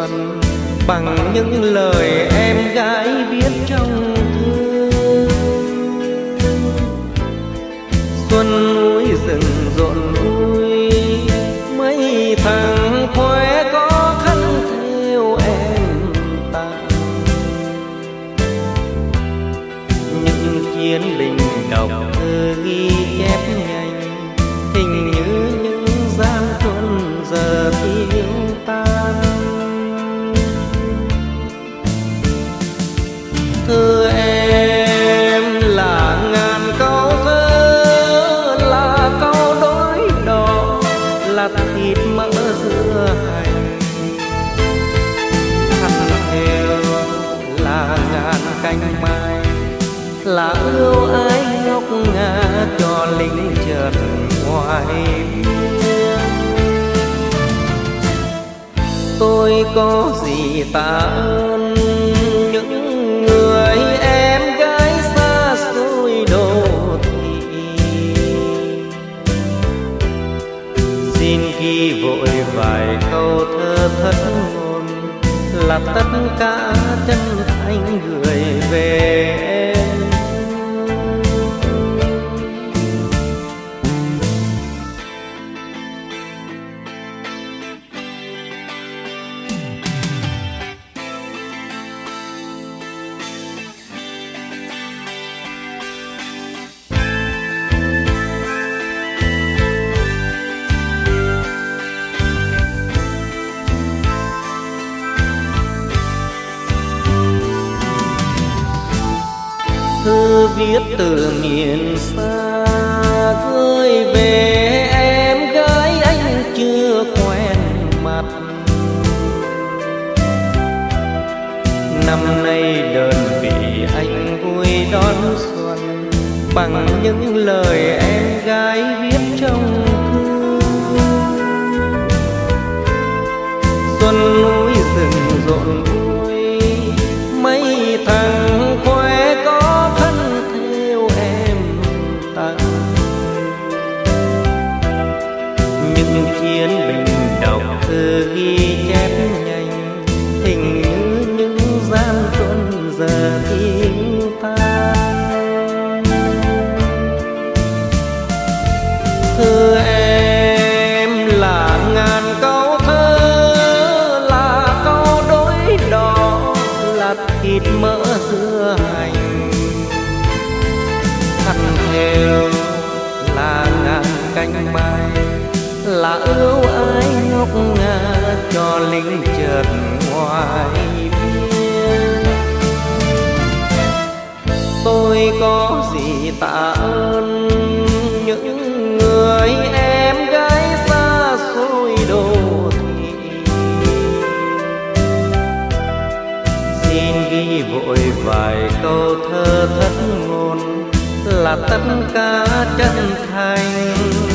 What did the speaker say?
xuân bằng những lời em gái viết trong thư. Xuân núi rừng rộn vui, mấy thằng khoe có khăn theo em tặng. Những chiến binh đọc thơ ghi chép nhanh, hình như những gian truân giờ tiêu tan. Thưa em là ngàn câu thơ, là câu đối đỏ, là thịt mỡ dưa hành. Khăn theo là ngàn cánh mai, là ưu ái ngốc ngà cho lính chợt ngoài biên. Tôi có gì tạ ơn những người em gái xa xôi đô thị. Xin ghi vội vài câu thơ thất ngôn, là tất cả chân thành gửi về em. Thư viết từ miền xa gửi về em gái anh chưa quen mặt. Năm nay đơn vị anh vui đón xuân bằng những lời em gái viết trong thư. Xuân núi rừng rộn vui, mấy thằng khoe có khăn theo em tặng. Những chiến binh đọc thư ghi chép nhanh, hình như những gian truân giờ tiêu tan. Thưa em là ngàn câu thơ, là câu đối đỏ, là thịt mỡ dưa hành. Khăn theo là ngàn cánh mai, là ưu ái ngốc ngà cho lính chợt ngoài biên. Tôi có gì tạ ơn những người em gái xa xôi đô thị. Xin ghi vội vài câu thơ thất ngôn, là tất cả chân thành